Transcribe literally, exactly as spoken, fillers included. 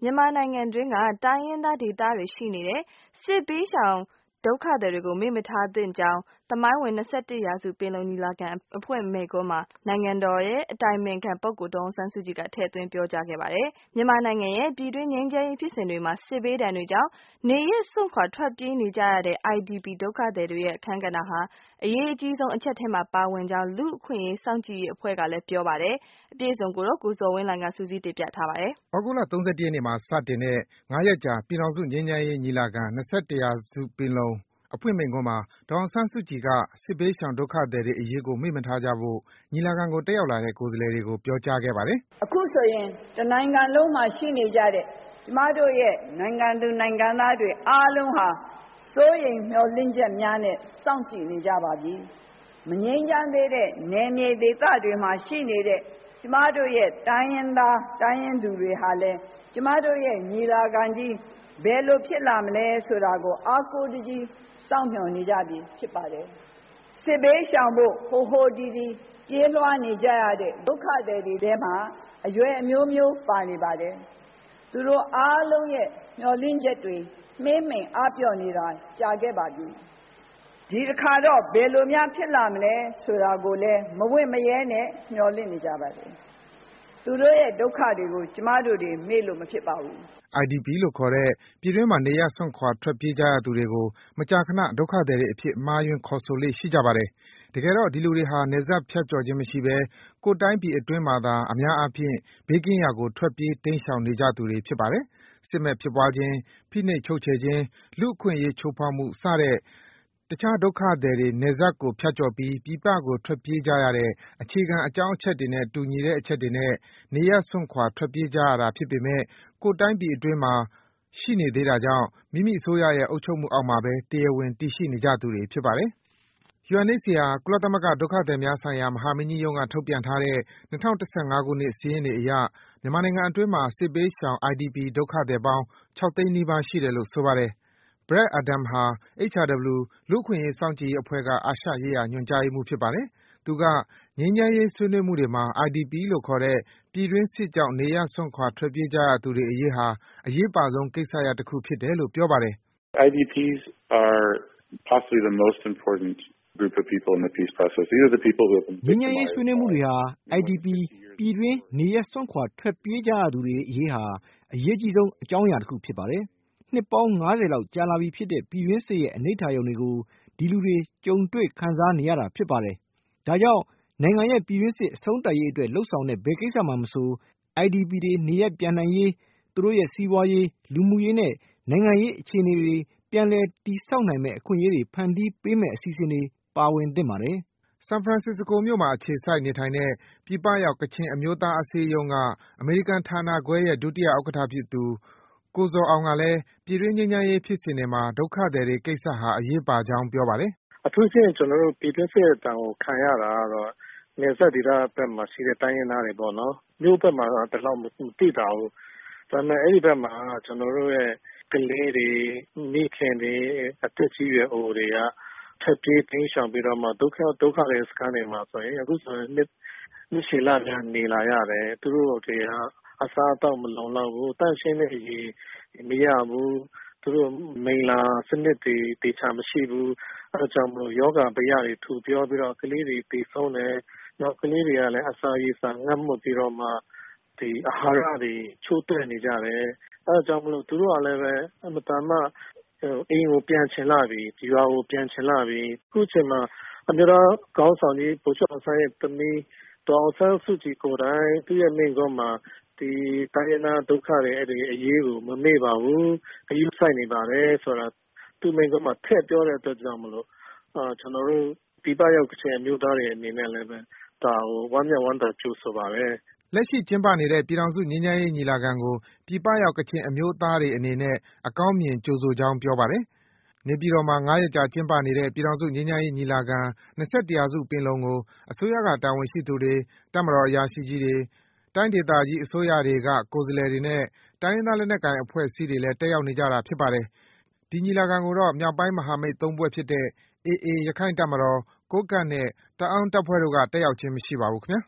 မြန်မာနိုင်ငံတွင်းကတိုင်းရင်းသားဒေသတွေရှိနေတဲ့စစ်ဘေးရှောင်ဒုက္ခသည်တွေကိုမေ့မထားသင့်ကြောင်းသမိုင်းဝင်၂၁ရာစုပင်လုံညီလာခံအဖွင့်မိန့်ခွန်းမှာနိုင်ငံတော်အတိုင်ပင်ခံပုဂ္ဂိုလ်ဒေါ်အောင်ဆန်းစုကြည်ကထည့်သွင်းပြောကြားခဲ့ပါတယ်။မြန်မာနိုင်ငံရဲ့ပြည်တွင်းငြိမ်းချမ်းရေးဖြစ်စဉ်တွေမှာစစ်ဘေးဒဏ်တွေကြောင့်နေရပ်စွန့်ခွာထွက်ပြေးနေကြရတဲ့ I D P ဒုက္ခသည်တွေရဲ့အခန်းကဏ္ဍဟာအရေးအကြီးဆုံးအချက်ထဲမှာပါဝင်ကြောင်းလူ့အခွင့်အရေးစောင့်ကြည့်ရေးအဖွဲ့ကလည်းပြောပါတယ်။အပြည့်အစုံကိုတော့ကိုဇော်ဝင်းလှိုင်ကစုစည်းတင်ပြထားပါတယ်။သြဂုတ်လ၃၁ရက်နေ့မှာစတင်တဲ့ငါးရက်ကြာပြည်ထောင်စုငြိမ်းချမ်းရေးညီလာခံ၂၁ရာစုပင်လုံအဖွင့်မိန့်ခွန်းမှာဒေါ်အောင်ဆန်းစုကြည်ကစစ်ဘေးရှောင်ဒုက္ခသည်တွေအရေးကိုမေ့မထားကြဖို့ညီလာခံကိုတက်ရောက်လာတဲ့ကိုယ်စားလှယ်တွေကိုပြောကြားခဲ့ပါတယ်။အခုဆိုရင်တနိုင်ငံလုံးမှာရှိနေကြတဲ့ကျမတို့ရဲ့နိုင်ငံသူနိုင်ငံသားတွေအားလုံးဟာစိုးရိမ်မျှော်လင့်ချက်များနဲ့စောင့်ကြည့်နေကြပါပြီ။မငြိမ်းချမ်းသေးတဲ့နယ်မြေဒေသတွေမှာရှိနေတဲ့ကျမတို့ရဲ့တိုင်းရင်းသားတိုင်းရင်းသူတွေဟာလည်းကျမတို့ရဲ့ညီလာခံကြီးဘယ်လိုဖြစ်လာမလဲဆိုတာကိုအားကိုးတကြီးစောင့်မျှော်နေကြပြီဖြစ်ပါတယ်။စစ်ဘေးရှောင်ဖို့ဟိုဟိုဒီဒီပြေးလွှားနေကြရတဲ့ဒုက္ခသည်တွေထဲမှာအရွယ်အမျိုးမျိုးပါနေပါတယ်။သူတို့အားလုံးရဲ့မျှော်လင့်ချက်တွေမှေးမှိန်အားပြော့နေတာကြာခဲ့ပါပြီ။ဒီတစ်ခါတော့ဘယ်လိုများဖြစ်လာမလဲဆိုတာကိုလည်းမဝင့်မရဲနဲ့မျှော်လင့်နေကြပါတယ်။သူတို့ရဲ့ဒုက္ခတွေကိုကျမတို့တွေမေ့လို့မဖြစ်ပါဘူး။ I D P လို့ခေါ်တဲ့ပြည်တွင်းမှာနေရပ်စွန့်ခွာထွက်ပြေးကြရသူတွေကိုမကြာခဏဒုက္ခသည်တွေအဖြစ်မှားယွင်းခေါ်ဆိုလေ့ရှိကြပါတယ်။တကယ်တော့ဒီလူတွေဟာနယ်စပ်ဖြတ်ကျော်ခြင်းမရှိဘဲကိုယ့်တိုင်းပြည်အတွင်းမှာသာအများအားဖြင့်ဘေးကင်းရာကိုထွက်ပြေးတိမ်းရှောင်နေကြသူတွေဖြစ်ပါတယ်။စစ်မက်ဖြစ်ပွားခြင်း၊ဖိနှိပ်ချုပ်ချယ်ခြင်း၊လူ့အခွင့်အရေးချိုးဖောက်မှုစတဲ့တခြားဒုက္ခသည်တွေနယ်စပ်ကိုဖြတ်ကျော်ပြီးပြည်ပကိုထွက်ပြေးကြရတဲ့အခြေခံအကြောင်းအချက်တွေနဲ့တူညီတဲ့အချက်တွေနဲ့နေရပ်စွန့်ခွာထွက်ပြေးကြရတာဖြစ်ပေမဲ့ကိုယ့်တိုင်းပြည်အတွင်းမှာရှိနေသေးတာကြောင့်မိမိအစိုးရရဲ့အုပ်ချုပ်မှုအောက်မှာပဲတရားဝင်တည်ရှိနေကြသူတွေဖြစ်ပါတယ်။ U N H C R ကုလသမဂ္ဂဒုက္ခသည်များဆိုင်ရာမဟာမင်းကြီးရုံးကထုတ်ပြန်ထားတဲ့၂၀၁၅ခုနှစ်စာရင်းတွေအရမြန်မာနိုင်ငံအတွင်းမှာစစ်ဘေးရှောင် I D P ဒုက္ခသည်ပေါင်း၆သိန်းနီးပါးရှိတယ်လို့ဆိုပါတယ်။ Brad Adam ဟာ H R W လူ့အခွင့်အရေးစောင့်ကြည့်ရေးအဖွဲ့ကအာရှရေးရာညွှန်ကြားရေးမှူးဖြစ်ပါတယ်။သူကငြိမ်းချမ်းရေးဆွေးနွေးမှုတွေမှာ I D P လို့ခေါ်တဲ့ပြည်တွင်းစစ်ကြောင့်နေရပ်စွန့်ခွာထွက်ပြေးကြရသူတွေအရေးဟာအရေးပါဆုံးကိစ္စရပ်တခုဖြစ်တယ်လို့ပြောပါတယ်။ I D Ps are possibly the most important group of people in the peace process. These are the people who have been victimized. ငြိမ်းချမ်းရေးဆွေးနွေးမှုတွေဟာ I D P ပြည်တွင်းနေရပ်စွန့်ခွာထွက်ပြေးကြရသူတွေအရေးဟာအရေးကြီးဆုံးအကြောင်းအရာတစ်ခုဖြစ်ပါတယ်။နှစ်ပေါင်း၅၀လောက်ကြာလာပြီဖြစ်တဲ့ပြည်တွင်းစစ်ရဲ့အနိဋ္ဌာရုံတွေကိုဒီလူတွေကြုံတွေ့ခံစားနေရတာဖြစ်ပါတယ်။ဒါကြောင့်နိုင်ငံရဲ့ပြည်တွင်းစစ်အဆုံးသတ်ရေးအတွက်လှုံ့ဆော်တဲ့ဘယ်ကိစ္စမှာမဆို I D P တွေနေရပ်ပြန်နိုင်ရေးသူတို့ရဲ့စီးပွားရေးလူမှုရေးနဲ့နိုင်ငံရေးအခြေအနေတွေပြန်လည်တည်ဆောက်နိုင်မယ့်အခွင့်အရေးတွေဖန်တီးပေးမယ့်အစီအစဉ်တွေပါဝင်သင့်ပါတယ်။ဆန်ဖရန်စစ္စကိုမြို့မှာအခြေစိုက်နေထိုင်တဲ့ပြည်ပရောက်ကချင်အမျိုးသားအစည်းအရုံးကအမေရိကန်ဌာနခွဲရဲ့ဒုတိယဥက္ကဋ္ဌဖြစ်သူကိုဇော်အောင်ကလည်းပြည်တွင်းငြိမ်းချမ်းရေးဖြစ်စဉ်တွေမှာဒုက္ခသည်တွေကိစ္စဟာအရေးပါကြောင်းပြောပါတယ်။အထူးသဖြင့်ကျနော်တို့ပြည်တွင်းစစ်ဒဏ်ကိုခံရတာကတော့နယ်စပ်ဒေသဘက်မှာရှိတဲ့တိုင်းရင်းသားတွေပေါ့နော်။မြို့ဘက်မှာတော့ဒီလောက်မသိတာဘူး။ဒါပေမဲ့အဲဒီဘက်မှာကျနော်တို့ရဲ့ကလေးတွေမိခင်တွေအသက်ကြီးရွယ်အိုတွေကထွက်ပြေးတိမ်းရှောင်ပြီးတော့မှဒုက္ခဒုက္ခတွေစခန်းတွေမှာဆိုရင်အခုဆိုရင်နှစ်နှစ်ရှည်လများနေလာရတယ်။သူတို့တွေကအစားအသောက်မလုံလောက်ဘူး။တန့်ရှင်းတဲ့ရေမရဘူး။သူတို့မိလ္လာစနစ်တွေတေချာမရှိဘူး။အဲဒါကြောင့်မလို့ယောဂဗျတွေထူပြောပြီးတော့ကလေးတွေသေဆုံးတယ်။နောက်ကလေးတွေကလည်းအစာရေစာငတ်မွတ်ပြီးတော့မှဒီအာဟာရတွေချိုးတဲ့နေကြတယ်။အဲဒါကြောင့်မလို့သူတို့ကလည်းပဲအမတန်မှအိမ်ကိုပြန်ချင်လာပြီဒီရွာကိုပြန်ချင်လာပြီအခုချိန်မှာအမျိုးသားကောင်းဆောင်ကြီးဗိုလ်ချုပ်အောင်ဆန်းရဲ့သမီးဒေါ်အောင်ဆန်းစုကြည်ကိုယ်တိုင်သူ့ရဲ့မိန့်ခွန်းမှာဒီတိုင်းရင်းသားဒုက္ခတွေအဲ့ဒီအရေးကိုမမေ့ပါဘူးအယူဆိုင်နေပါတယ်ဆိုတာသူ့မိန့်ခွန်းမှာထည့်ပြောတဲ့အတွက်ကြောင့်မလို့အာကျွန်တော်တို့ဒီပရောက်ကချင်အမျိုးသားတွေအနေနဲ့လည်းပဲဒါကိုဝမ်းမြောက်ဝမ်းသာကြိုဆိုပါပဲလက်ရှိကျင်းပနေတဲ့ပြည်ထောင်စုငြိမ်းချမ်းရေးညီလာခံကိုပြည်ပရောက်ကချင်အမျိုးသားတွေအနေနဲ့အကောင်းမြင်ကြိုဆိုကြောင်းပြောပါတယ်။နေပြည်တော်မှာငါးရက်ကြာကျင်းပနေတဲ့ပြည်ထောင်စုငြိမ်းချမ်းရေးညီလာခံ၂၁ရာစုပင်လုံကိုအစိုးရကတာဝန်ရှိသူတွေတပ်မတော်အရာရှိကြီးတွေတိုင်းဒေသကြီးအစိုးရတွေကကိုယ်စားလှယ်တွေနဲ့တိုင်းရင်းသားလက်နက်ကိုင်အဖွဲ့အစည်းတွေလည်းတက်ရောက်နေကြတာဖြစ်ပါတယ်။ဒီညီလာခံကိုတော့မြောက်ပိုင်းမဟာမိတ်သုံးဖွဲ့ဖြစ်တဲ့ A A ရခိုင့်တပ်မတော်၊ကိုးကန့်နဲ့တအာင်းတပ်ဖွဲ့တို့ကတက်ရောက်ခြင်းမရှိပါဘူးခင်ဗျာ